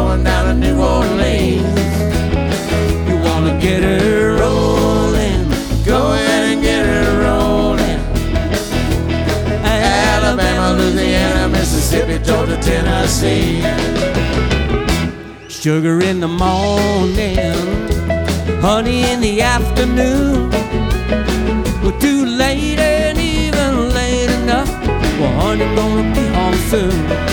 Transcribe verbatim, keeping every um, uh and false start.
going down to New Orleans. You wanna get her rolling, go ahead and get her rolling. Alabama, Louisiana, Mississippi, Georgia, Tennessee. Sugar in the morning, honey in the afternoon. We're too late, ain't even late enough. Well, honey, gonna be home soon.